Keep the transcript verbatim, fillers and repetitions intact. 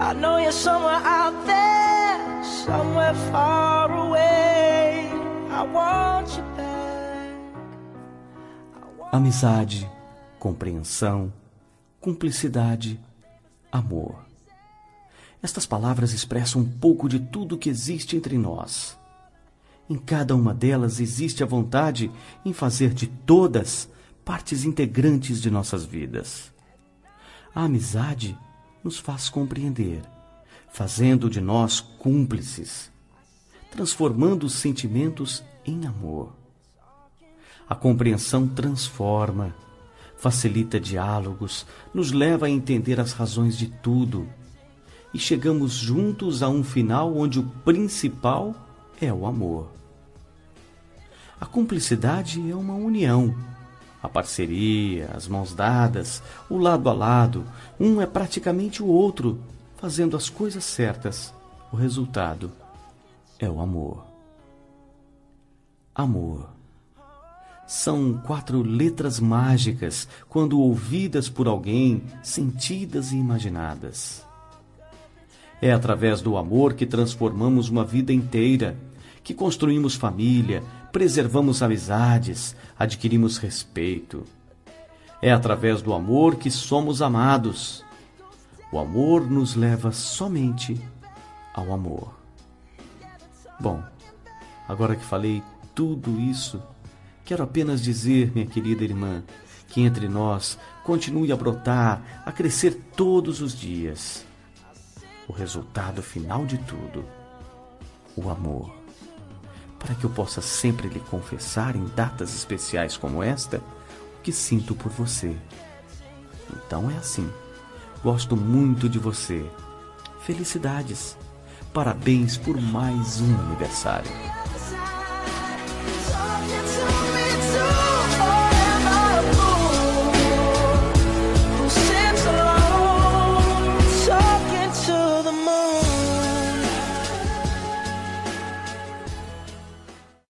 I know you're somewhere out there, somewhere far away. I want you back. Amizade, compreensão, cumplicidade, amor. Estas palavras expressam um pouco de tudo que existe entre nós. Em cada uma delas existe a vontade em fazer de todas partes integrantes de nossas vidas. A amizade nos faz compreender, fazendo de nós cúmplices, transformando os sentimentos em amor. A compreensão transforma, facilita diálogos, nos leva a entender as razões de tudo e chegamos juntos a um final onde o principal é o amor. A cumplicidade é uma união, a parceria, as mãos dadas, o lado a lado, um é praticamente o outro, fazendo as coisas certas. O resultado é o amor. Amor. São quatro letras mágicas quando ouvidas por alguém, sentidas e imaginadas. É através do amor que transformamos uma vida inteira, que construímos família, preservamos amizades, adquirimos respeito. É através do amor que somos amados. O amor nos leva somente ao amor. Bom, agora que falei tudo isso, quero apenas dizer, minha querida irmã, que entre nós continue a brotar, a crescer todos os dias. O resultado final de tudo, o amor. Para que eu possa sempre lhe confessar em datas especiais como esta, o que sinto por você. Então é assim. Gosto muito de você. Felicidades. Parabéns por mais um aniversário.